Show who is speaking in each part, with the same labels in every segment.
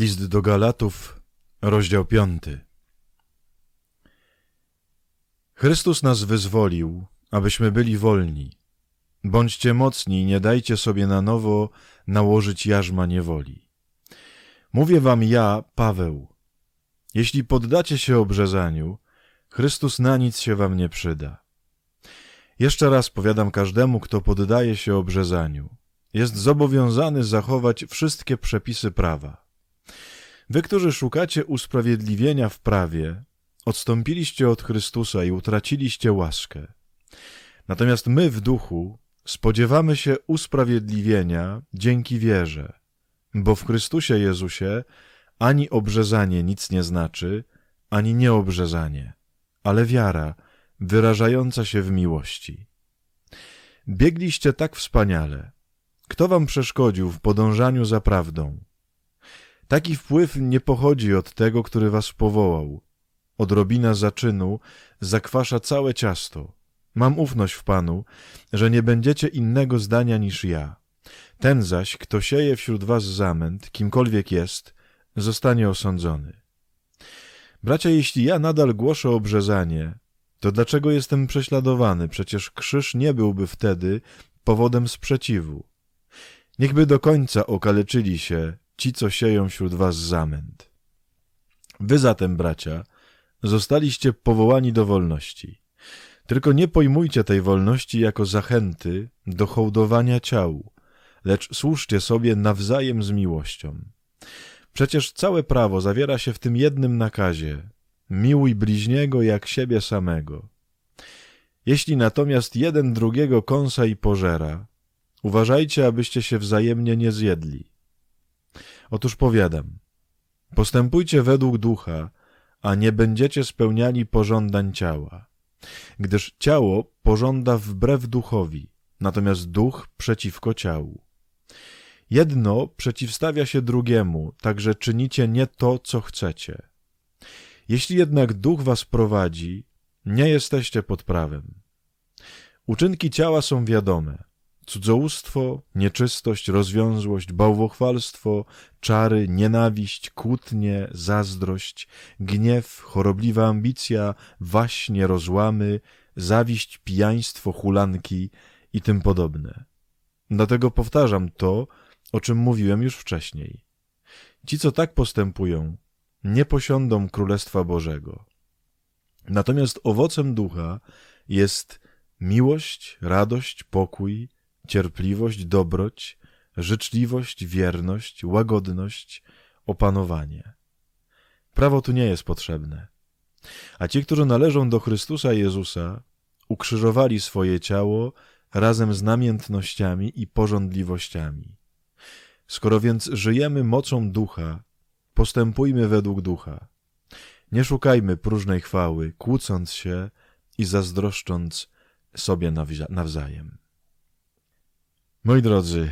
Speaker 1: List do Galatów, rozdział 5. Chrystus nas wyzwolił, abyśmy byli wolni. Bądźcie mocni i nie dajcie sobie na nowo nałożyć jarzma niewoli. Mówię wam ja, Paweł. Jeśli poddacie się obrzezaniu, Chrystus na nic się wam nie przyda. Jeszcze raz powiadam każdemu, kto poddaje się obrzezaniu. Jest zobowiązany zachować wszystkie przepisy prawa. Wy, którzy szukacie usprawiedliwienia w prawie, odstąpiliście od Chrystusa i utraciliście łaskę. Natomiast my w duchu spodziewamy się usprawiedliwienia dzięki wierze, bo w Chrystusie Jezusie ani obrzezanie nic nie znaczy, ani nieobrzezanie, ale wiara wyrażająca się w miłości. Biegliście tak wspaniale. Kto wam przeszkodził w podążaniu za prawdą? Taki wpływ nie pochodzi od tego, który was powołał. Odrobina zaczynu zakwasza całe ciasto. Mam ufność w Panu, że nie będziecie innego zdania niż ja. Ten zaś, kto sieje wśród was zamęt, kimkolwiek jest, zostanie osądzony. Bracia, jeśli ja nadal głoszę obrzezanie, to dlaczego jestem prześladowany? Przecież krzyż nie byłby wtedy powodem sprzeciwu. Niechby do końca okaleczyli się ci, co sieją wśród was zamęt. Wy zatem, bracia, zostaliście powołani do wolności. Tylko nie pojmujcie tej wolności jako zachęty do hołdowania ciału, lecz służcie sobie nawzajem z miłością. Przecież całe prawo zawiera się w tym jednym nakazie: miłuj bliźniego jak siebie samego. Jeśli natomiast jeden drugiego kąsa i pożera, uważajcie, abyście się wzajemnie nie zjedli. Otóż powiadam, postępujcie według ducha, a nie będziecie spełniali pożądań ciała. Gdyż ciało pożąda wbrew duchowi, natomiast duch przeciwko ciału. Jedno przeciwstawia się drugiemu, także czynicie nie to, co chcecie. Jeśli jednak duch was prowadzi, nie jesteście pod prawem. Uczynki ciała są wiadome: cudzołóstwo, nieczystość, rozwiązłość, bałwochwalstwo, czary, nienawiść, kłótnie, zazdrość, gniew, chorobliwa ambicja, waśnie, rozłamy, zawiść, pijaństwo, hulanki i tym podobne. Dlatego powtarzam to, o czym mówiłem już wcześniej. Ci, co tak postępują, nie posiądą Królestwa Bożego. Natomiast owocem ducha jest miłość, radość, pokój, cierpliwość, dobroć, życzliwość, wierność, łagodność, opanowanie. Prawo tu nie jest potrzebne. A ci, którzy należą do Chrystusa Jezusa, ukrzyżowali swoje ciało razem z namiętnościami i pożądliwościami. Skoro więc żyjemy mocą ducha, postępujmy według ducha. Nie szukajmy próżnej chwały, kłócąc się i zazdroszcząc sobie nawzajem. Moi drodzy,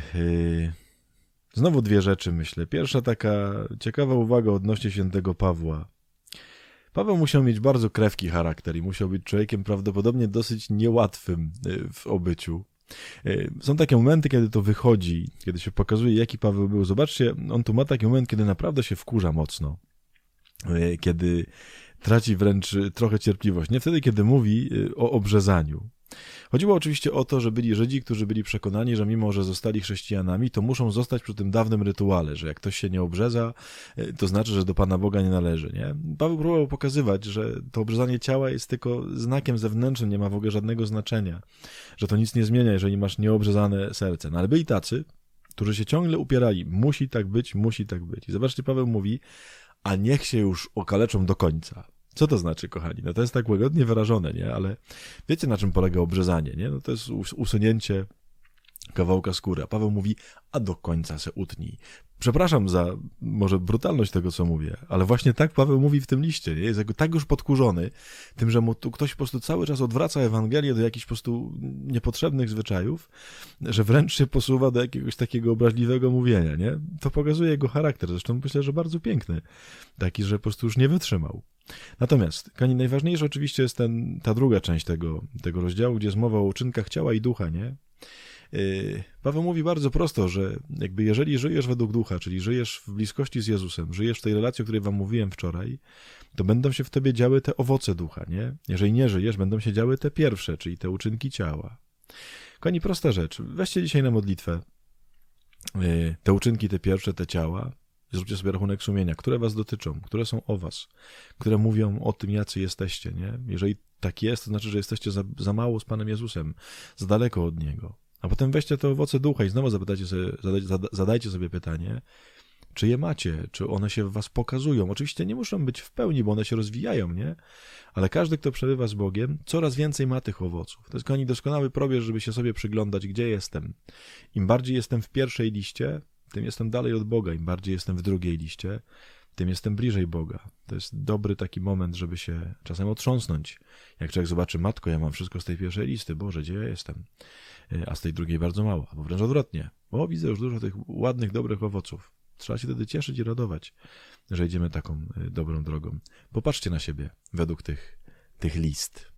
Speaker 1: znowu dwie rzeczy myślę. Pierwsza taka ciekawa uwaga odnośnie świętego Pawła. Paweł musiał mieć bardzo krewki charakter i musiał być człowiekiem prawdopodobnie dosyć niełatwym w obyciu. Są takie momenty, kiedy to wychodzi, kiedy się pokazuje, jaki Paweł był. Zobaczcie, on tu ma taki moment, kiedy naprawdę się wkurza mocno, kiedy traci wręcz trochę cierpliwość. Nie wtedy, kiedy mówi o obrzezaniu. Chodziło oczywiście o to, że byli Żydzi, którzy byli przekonani, że mimo, że zostali chrześcijanami, to muszą zostać przy tym dawnym rytuale, że jak ktoś się nie obrzeza, to znaczy, że do Pana Boga nie należy. Nie? Paweł próbował pokazywać, że to obrzezanie ciała jest tylko znakiem zewnętrznym, nie ma w ogóle żadnego znaczenia, że to nic nie zmienia, jeżeli masz nieobrzezane serce. No ale byli tacy, którzy się ciągle upierali, musi tak być, musi tak być. I zobaczcie, Paweł mówi, a niech się już okaleczą do końca. Co to znaczy, kochani? No to jest tak łagodnie wyrażone, nie? Ale wiecie, na czym polega obrzezanie, nie? No to jest usunięcie kawałka skóry. A Paweł mówi, a do końca se utnij. Przepraszam za może brutalność tego, co mówię, ale właśnie tak Paweł mówi w tym liście, nie? Jest jakby tak już podkurzony tym, że mu tu ktoś po prostu cały czas odwraca Ewangelię do jakichś po prostu niepotrzebnych zwyczajów, że wręcz się posuwa do jakiegoś takiego obraźliwego mówienia, nie? To pokazuje jego charakter, zresztą myślę, że bardzo piękny, taki, że po prostu już nie wytrzymał. Natomiast, kochani, najważniejsze oczywiście jest ta druga część tego rozdziału, gdzie jest mowa o uczynkach ciała i ducha, nie? Paweł mówi bardzo prosto, że jakby jeżeli żyjesz według ducha, czyli żyjesz w bliskości z Jezusem, żyjesz w tej relacji, o której wam mówiłem wczoraj, to będą się w tobie działy te owoce ducha, nie? Jeżeli nie żyjesz, będą się działy te pierwsze, czyli te uczynki ciała. Kochani, prosta rzecz. Weźcie dzisiaj na modlitwę te uczynki, te pierwsze, te ciała. Zróbcie sobie rachunek sumienia, które was dotyczą, które są o was, które mówią o tym, jacy jesteście, nie? Jeżeli tak jest, to znaczy, że jesteście za mało z Panem Jezusem, za daleko od Niego. A potem weźcie te owoce ducha i znowu zadajcie sobie pytanie, czy je macie, czy one się w was pokazują. Oczywiście nie muszą być w pełni, bo one się rozwijają, nie? Ale każdy, kto przebywa z Bogiem, coraz więcej ma tych owoców. To jest, kochani, doskonały probierz, żeby się sobie przyglądać, gdzie jestem. Im bardziej jestem w pierwszej liście, tym jestem dalej od Boga. Im bardziej jestem w drugiej liście, tym jestem bliżej Boga. To jest dobry taki moment, żeby się czasem otrząsnąć. Jak człowiek zobaczy, matko, ja mam wszystko z tej pierwszej listy, Boże, gdzie ja jestem? A z tej drugiej bardzo mało, albo wręcz odwrotnie. O, widzę już dużo tych ładnych, dobrych owoców. Trzeba się wtedy cieszyć i radować, że idziemy taką dobrą drogą. Popatrzcie na siebie według tych list.